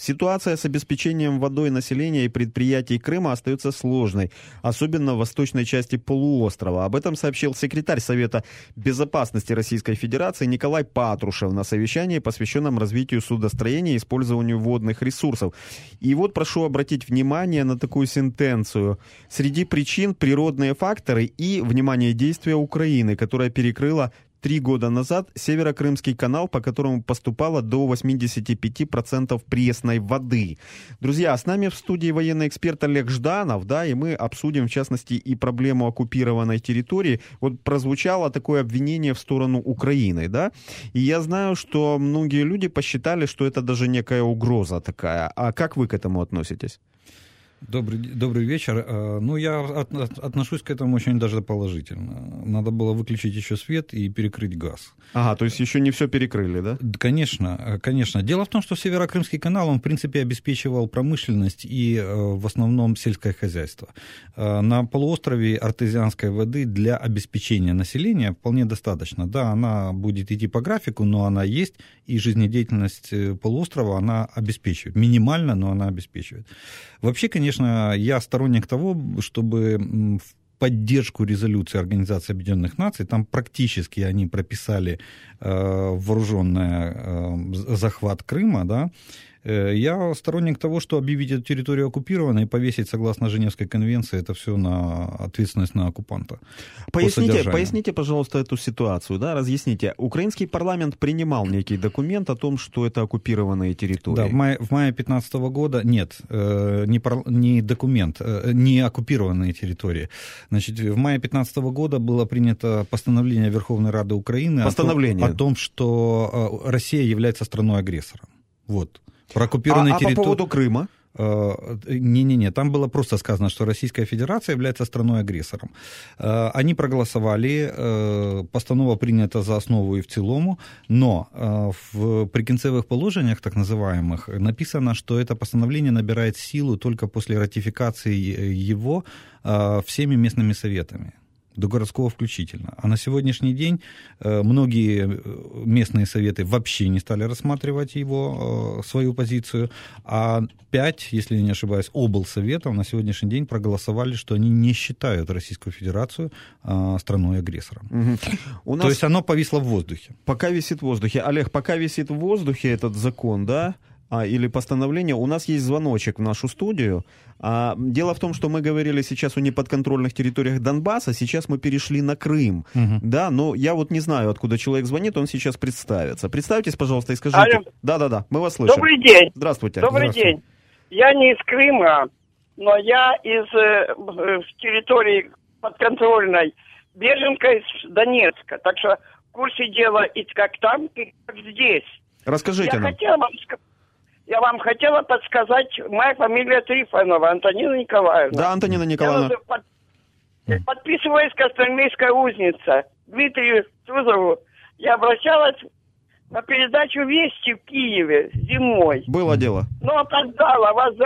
Ситуация с обеспечением водой населения и предприятий Крыма остается сложной, особенно в восточной части полуострова. Об этом сообщил секретарь Совета безопасности Российской Федерации Николай Патрушев на совещании, посвященном развитию судостроения и использованию водных ресурсов. И вот прошу обратить внимание на такую сентенцию. Среди причин природные факторы и, внимание, действия Украины, которая перекрыла 3 года назад Северокрымский канал, по которому поступало до 85% пресной воды. Друзья, с нами в студии военный эксперт Олег Жданов, да, и мы обсудим, в частности, и проблему оккупированной территории. Вот прозвучало такое обвинение в сторону Украины, да, и я знаю, что многие люди посчитали, что это даже некая угроза такая. А как вы к этому относитесь? Добрый вечер. Ну, я отношусь к этому очень даже положительно. Надо было выключить еще свет и перекрыть газ. Ага, то есть еще не все перекрыли, да? Конечно, конечно. Дело в том, что Северокрымский канал, он, в принципе, обеспечивал промышленность и, в основном, сельское хозяйство. На полуострове артезианской воды для обеспечения населения вполне достаточно. Да, она будет идти по графику, но она есть, и жизнедеятельность полуострова она обеспечивает. Минимально, но она обеспечивает. Вообще, конечно, я сторонник того, чтобы в поддержку резолюции Организации Объединенных Наций, там практически они прописали вооруженный захват Крыма, да, я сторонник того, что объявить эту территорию оккупированной и повесить, согласно Женевской конвенции, это все на ответственность на оккупанта. Поясните, пожалуйста, эту ситуацию, да, разъясните. Украинский парламент принимал некий документ о том, что это оккупированные территории. Да, в мае 2015 года, нет, не документ, не оккупированные территории. Значит, в мае 2015 года было принято постановление Верховной Рады Украины о том, что Россия является страной-агрессором. Вот. Про оккупированные территории. По поводу Крыма? Не-не-не, там было просто сказано, что Российская Федерация является страной-агрессором. Они проголосовали, постанова принята за основу и в целому, но в прикинцевых положениях, так называемых, написано, что это постановление набирает силу только после ратификации его всеми местными советами. До городского включительно. А на сегодняшний день многие местные советы вообще не стали рассматривать его, свою позицию, а 5, если я не ошибаюсь, облсоветов на сегодняшний день проголосовали, что они не считают Российскую Федерацию страной-агрессором. Угу. То есть оно повисло в воздухе. Пока висит в воздухе. Олег, пока висит в воздухе этот закон, да, или постановление, у нас есть звоночек в нашу студию. Дело в том, что мы говорили сейчас о неподконтрольных территориях Донбасса, сейчас мы перешли на Крым. Угу. Да, но я вот не знаю, откуда человек звонит, он сейчас представится. Представьтесь, пожалуйста, и скажите. Алло. Да, мы вас слышим. Добрый день. Здравствуйте. Добрый день. Я не из Крыма, но я из территории подконтрольной, беженка из Донецка. Так что в курсе дела и как там, и как здесь. Расскажите нам. Я вам хотела подсказать, моя фамилия Трифонова, Антонина Николаевна. Да, Антонина Николаевна. Я подписываюсь Красноармейская узница. Дмитрию Тузову. Я обращалась на передачу «Вести» в Киеве зимой. Было дело. Но опоздала, вас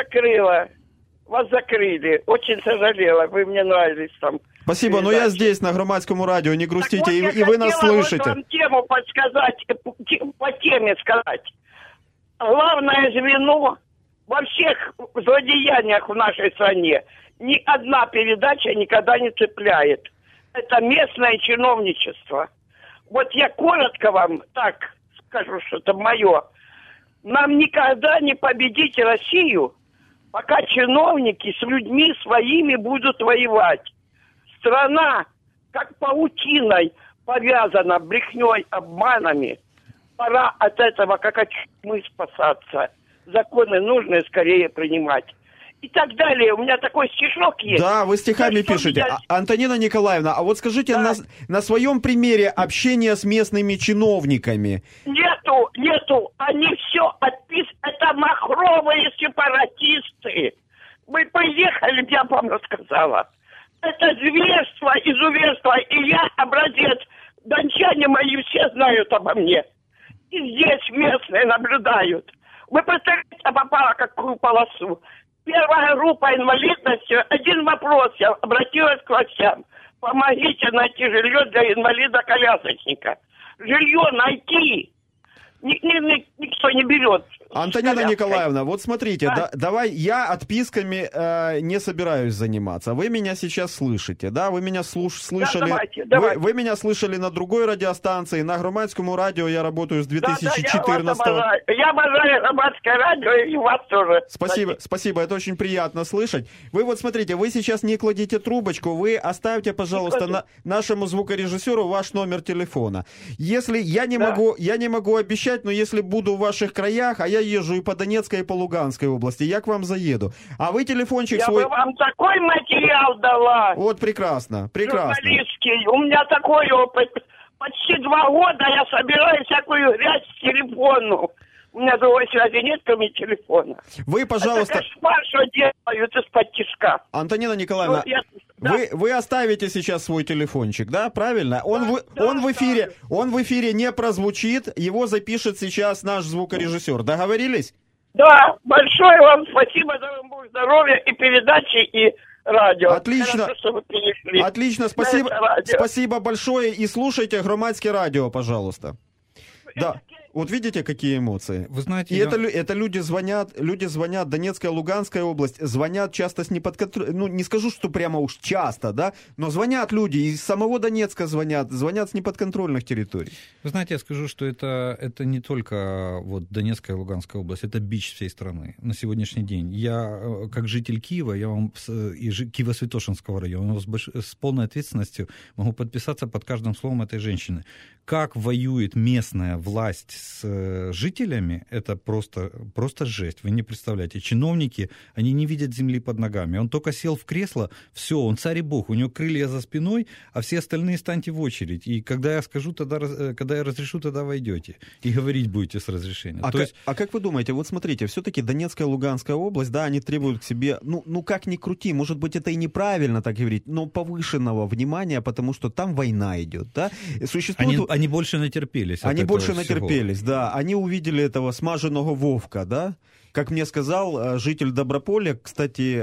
закрыли. Очень сожалела, вы мне нравились там. Спасибо, но я здесь, на Громадскому радио, не грустите, вот и вы нас слышите. Вот вам тему подсказать, по теме сказать. Главное звено во всех злодеяниях в нашей стране ни одна передача никогда не цепляет. Это местное чиновничество. Вот я коротко вам так скажу, что это мое. Нам никогда не победить Россию, пока чиновники с людьми своими будут воевать. Страна, как паутиной, повязана брехней, обманами. Пора от этого, как от чумы, спасаться. Законы нужно скорее принимать. И так далее. У меня такой стишок есть. Да, вы стихами пишете. Антонина Николаевна, а вот скажите, да, на своем примере общения с местными чиновниками. Нету. Они все это махровые сепаратисты. Мы поехали, я вам рассказала. Это зверство, изуверство. И я образец. Дончане мои все знают обо мне. И здесь местные наблюдают. Вы представляете, я попала в какую полосу. Первая группа инвалидности. Один вопрос. Я обратилась к властям. Помогите найти жилье для инвалида-колясочника. Жилье найти. Никто не берет. Антонина Николаевна, вот смотрите, давай, я отписками не собираюсь заниматься. Вы меня сейчас слышите, да? Вы меня слышали. Давайте. Вы меня слышали на другой радиостанции, на Громадскому радио я работаю с 2014 года. Я обожаю Громадское радио и вас тоже. Спасибо, это очень приятно слышать. Вы вот смотрите, вы сейчас не кладите трубочку, вы оставьте, пожалуйста, нашему звукорежиссеру ваш номер телефона. Если я не могу обещать, но если буду в ваших краях, а я езжу и по Донецкой, и по Луганской области, я к вам заеду. А вы телефончик свой... Я бы вам такой материал дала. Вот прекрасно. Журналистский. У меня такой опыт. Почти 2 года я собираю всякую грязь с телефону. У меня другой связи нет, кроме телефона. Вы, пожалуйста... Это кошмар, что делают из-под тишка. Антонина Николаевна, вы оставите сейчас свой телефончик, да, правильно? Он в эфире не прозвучит, его запишет сейчас наш звукорежиссер. Договорились? Да, большое вам спасибо, дай вам Бог здоровья и передачи, и радио. Отлично. Хорошо, что вы перешли. Отлично, спасибо большое. И слушайте Громадское радио, пожалуйста. Да. Вот видите, какие эмоции? Вы знаете, и это люди звонят, Донецкая, Луганская область, звонят часто с неподконтрольных, не скажу, что прямо уж часто, да, но звонят люди, из самого Донецка звонят с неподконтрольных территорий. Вы знаете, я скажу, что это не только вот Донецкая и Луганская область, это бич всей страны на сегодняшний день. Я, как житель Киева, я вам и Киево-Святошинского района, с полной ответственностью могу подписаться под каждым словом этой женщины. Как воюет местная власть с жителями, это просто жесть. Вы не представляете. Чиновники, они не видят земли под ногами. Он только сел в кресло, все, он царь и бог, у него крылья за спиной, а все остальные станьте в очередь. И когда я скажу, когда я разрешу, тогда войдете. И говорить будете с разрешения. А как вы думаете, вот смотрите, все-таки Донецкая, Луганская область, да, они требуют к себе, ну как ни крути, может быть, это и неправильно так говорить, но повышенного внимания, потому что там война идет, да? Они больше натерпелись. Да. Они увидели этого смаженного Вовка, да? Как мне сказал житель Доброполя, кстати,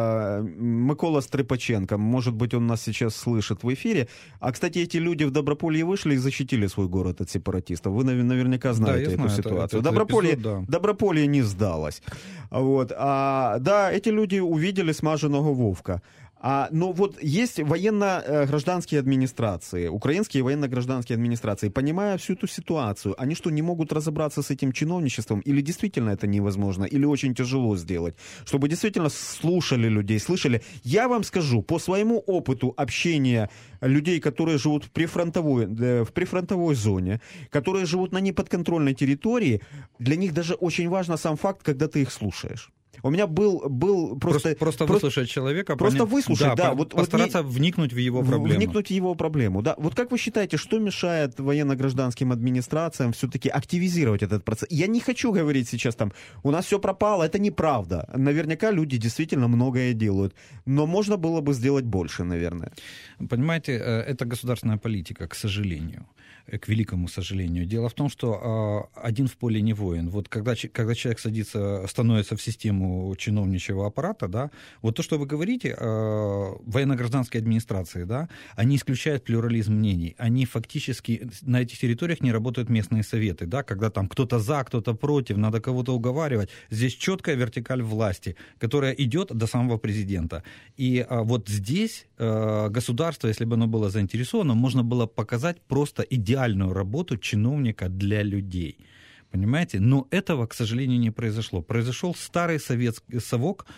Микола Стрипаченко, может быть, он нас сейчас слышит в эфире. А, кстати, эти люди в Доброполье вышли и защитили свой город от сепаратистов. Вы наверняка знаете эту ситуацию. Доброполье не сдалось. Вот. Да, эти люди увидели смаженного Вовка. Но вот есть военно-гражданские администрации, украинские военно-гражданские администрации, понимая всю эту ситуацию, они что, не могут разобраться с этим чиновничеством? Или действительно это невозможно? Или очень тяжело сделать? Чтобы действительно слушали людей, слышали. Я вам скажу, по своему опыту общения людей, которые живут в прифронтовой зоне, которые живут на неподконтрольной территории, для них даже очень важно сам факт, когда ты их слушаешь. У меня был просто выслушать человека, просто выслушать, да, постараться вникнуть в его проблему. Да. Вот как вы считаете, что мешает военно-гражданским администрациям все-таки активизировать этот процесс? Я не хочу говорить сейчас у нас все пропало, это неправда. Наверняка люди действительно многое делают, но можно было бы сделать больше, наверное. Понимаете, это государственная политика, к сожалению. К великому сожалению. Дело в том, что один в поле не воин. Вот когда человек становится в систему чиновничьего аппарата, да, вот то, что вы говорите, военно-гражданские администрации, да, они исключают плюрализм мнений. Они фактически на этих территориях не работают местные советы, да, когда там кто-то за, кто-то против, надо кого-то уговаривать. Здесь четкая вертикаль власти, которая идет до самого президента. И вот здесь государство, если бы оно было заинтересовано, можно было показать просто идеальную работу чиновника для людей. Понимаете? Но этого, к сожалению, не произошло. Произошел старый советский совок,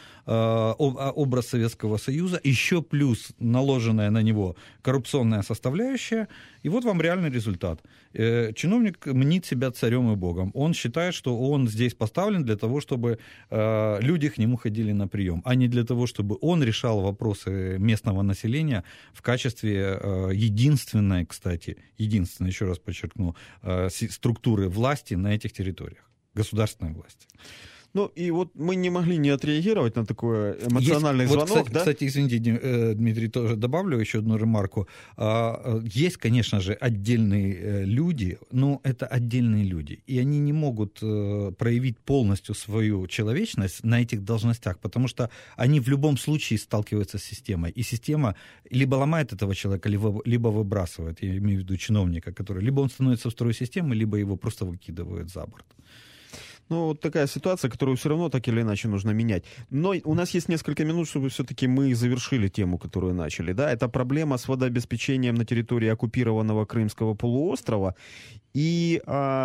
образ Советского Союза, еще плюс наложенная на него коррупционная составляющая, и вот вам реальный результат. Чиновник мнит себя царем и богом. Он считает, что он здесь поставлен для того, чтобы люди к нему ходили на прием, а не для того, чтобы он решал вопросы местного населения в качестве единственной, еще раз подчеркну, структуры власти на этих территориях, государственной власти. Ну, и вот мы не могли не отреагировать на такой эмоциональный звонок. Вот, кстати, извините, Дмитрий, тоже добавлю еще одну ремарку. Есть, конечно же, отдельные люди, но это отдельные люди. И они не могут проявить полностью свою человечность на этих должностях, потому что они в любом случае сталкиваются с системой. И система либо ломает этого человека, либо выбрасывает, я имею в виду чиновника, который либо он становится в строй системы, либо его просто выкидывают за борт. Ну, вот такая ситуация, которую все равно так или иначе нужно менять. Но у нас есть несколько минут, чтобы все-таки мы завершили тему, которую начали. Да? Это проблема с водообеспечением на территории оккупированного Крымского полуострова. И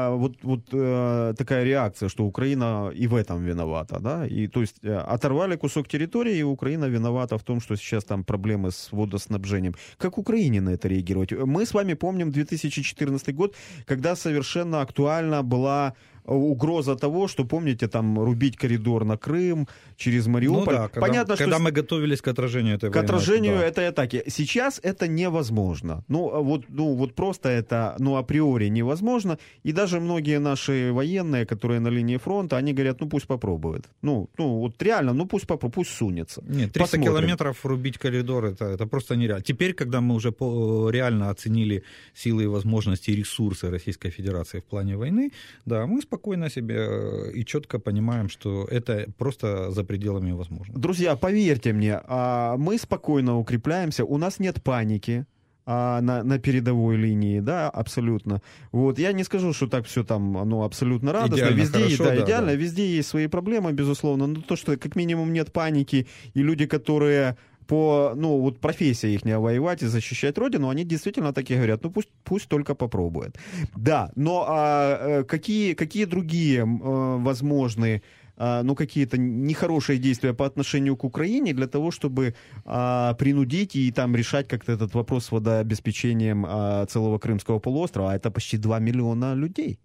такая реакция, что Украина и в этом виновата. Да? И, то есть оторвали кусок территории, и Украина виновата в том, что сейчас там проблемы с водоснабжением. Как Украине на это реагировать? Мы с вами помним 2014 год, когда совершенно актуальна была угроза того, что, помните, там рубить коридор на Крым через Мариуполь. Ну да, понятно, когда мы готовились к отражению этой войны. К отражению этой атаки. Сейчас это невозможно. Вот просто это, априори невозможно. И даже многие наши военные, которые на линии фронта, они говорят, пусть попробует. Вот реально, пусть попробует, пусть сунется. Нет, 300 километров рубить коридор, это просто нереально. Теперь, когда мы уже реально оценили силы и возможности и ресурсы Российской Федерации в плане войны, да, мы спокойно себе и четко понимаем, что это просто за пределами возможного. Друзья, поверьте мне, мы спокойно укрепляемся, у нас нет паники на передовой линии, да, абсолютно. Вот, я не скажу, что так все там, абсолютно радостно. Идеально, везде, хорошо, идеально, да. Везде есть свои проблемы, безусловно, но то, что как минимум нет паники, и люди, которые профессия их воевать и защищать родину, они действительно такие говорят, пусть только попробует. Да, но какие другие возможные, какие-то нехорошие действия по отношению к Украине для того, чтобы принудить и там решать как-то этот вопрос с водообеспечением целого Крымского полуострова, а это почти 2 миллиона людей.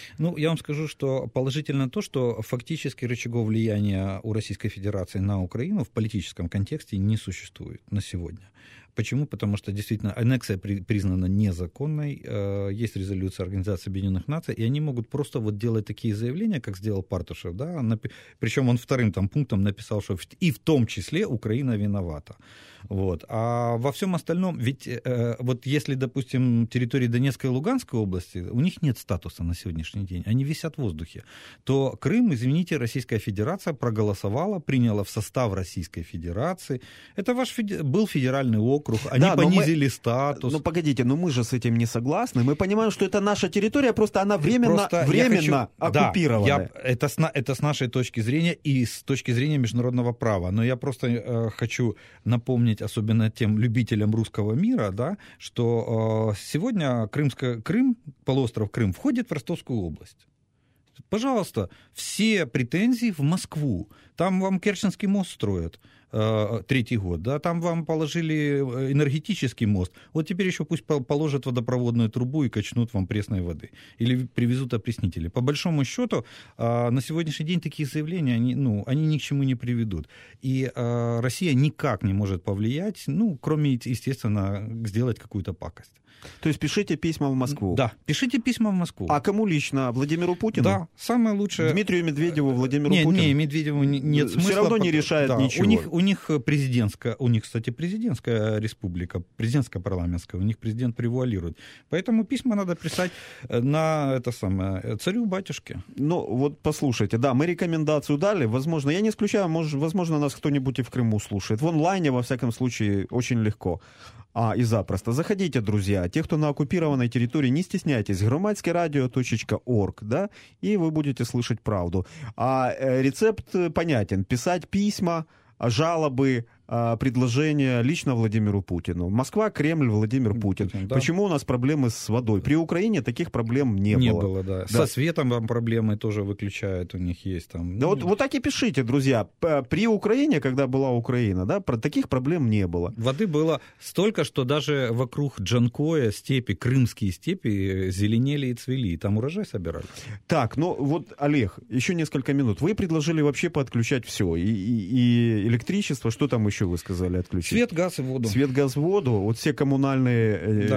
Я вам скажу, что положительно то, что фактически рычагов влияния у Российской Федерации на Украину в политическом контексте не существует на сегодня. Почему? Потому что действительно аннексия признана незаконной, есть резолюция Организации Объединенных Наций, и они могут просто делать такие заявления, как сделал Партушев, да, причем он вторым пунктом написал, что и в том числе Украина виновата. Вот. А во всем остальном, ведь если, допустим, территории Донецкой и Луганской области, у них нет статуса на сегодняшний день, они висят в воздухе, то Крым, извините, Российская Федерация проголосовала, приняла в состав Российской Федерации. Это был федеральный округ, они понизили статус. Погодите, мы же с этим не согласны. Мы понимаем, что это наша территория, просто она временно оккупирована. Это с нашей точки зрения и с точки зрения международного права. Но я просто хочу напомнить, особенно тем любителям русского мира, да, что сегодня полуостров Крым входит в Ростовскую область. Пожалуйста, все претензии в Москву. Там вам Керченский мост строят. 3-й год, да, там вам положили энергетический мост, вот теперь еще пусть положат водопроводную трубу и качнут вам пресной воды, или привезут опреснители. По большому счету, на сегодняшний день такие заявления, они ни к чему не приведут. И Россия никак не может повлиять, кроме, естественно, сделать какую-то пакость. То есть пишите письма в Москву. Да, пишите письма в Москву. А кому лично? Владимиру Путину? Да, самое лучшее. Дмитрию Медведеву, Владимиру Путину? Не, Медведеву нет смысла. Все равно не решает ничего. У них, кстати, президентская республика, президентская парламентская, у них президент превуалирует. Поэтому письма надо писать на царю-батюшке. Послушайте, да, мы рекомендацию дали, возможно, я не исключаю, возможно, нас кто-нибудь и в Крыму слушает. В онлайне, во всяком случае, очень легко. И запросто. Заходите, друзья. Те, кто на оккупированной территории, не стесняйтесь. громадскийрадио.орг, да, и вы будете слышать правду. Рецепт понятен. Писать письма, жалобы, предложения лично Владимиру Путину. Москва, Кремль, Владимир Путин. Да. Почему у нас проблемы с водой? При Украине таких проблем не было. Не было, да. Со светом вам проблемы тоже выключают, у них есть там. Да вот так и пишите, друзья. При Украине, когда была Украина, да, таких проблем не было. Воды было столько, что даже вокруг Джанкоя степи, крымские степи зеленели и цвели, и там урожай собирали. Так, Олег, еще несколько минут. Вы предложили вообще подключать все, и электричество, что там еще вы сказали отключить? Свет, газ и воду. Свет, газ, воду. Вот все коммунальные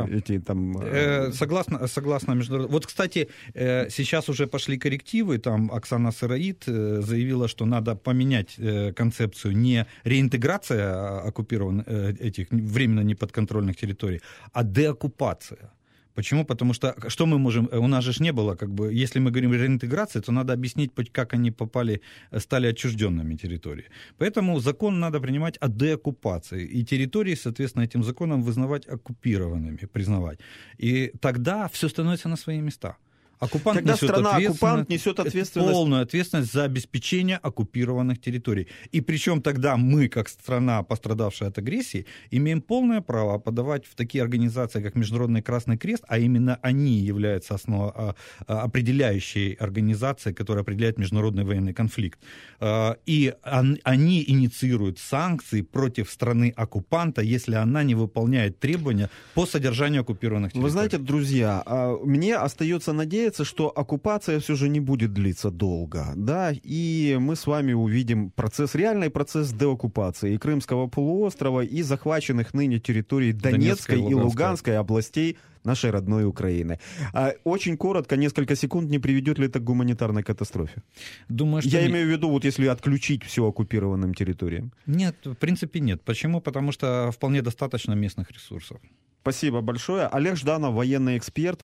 Согласно международному. Вот, кстати, сейчас уже пошли коррективы. Там Оксана Сыроид заявила, что надо поменять концепцию не реинтеграция оккупированных этих временно неподконтрольных территорий, а деоккупация. Почему? Потому что что мы можем... У нас же не было, если мы говорим о реинтеграции, то надо объяснить, как они стали отчужденными территории. Поэтому закон надо принимать о деоккупации. И территории, соответственно, этим законом вызнавать оккупированными, признавать. И тогда все становится на свои места. Когда страна-оккупант несет ответственность... полную ответственность за обеспечение оккупированных территорий. И причем тогда мы, как страна, пострадавшая от агрессии, имеем полное право подавать в такие организации, как Международный Красный Крест, а именно они являются определяющей организацией, которая определяет международный военный конфликт. И они инициируют санкции против страны-оккупанта, если она не выполняет требования по содержанию оккупированных территорий. Вы знаете, друзья, мне остается надеяться, что оккупация все же не будет длиться долго, да, и мы с вами увидим реальный процесс деоккупации и Крымского полуострова, и захваченных ныне территорий Донецкой и Луганской областей нашей родной Украины. Очень коротко, несколько секунд, не приведет ли это к гуманитарной катастрофе? Думаю, что... Я имею в виду, вот если отключить все оккупированным территориям. Нет, в принципе нет. Почему? Потому что вполне достаточно местных ресурсов. Спасибо большое. Олег Жданов, военный эксперт.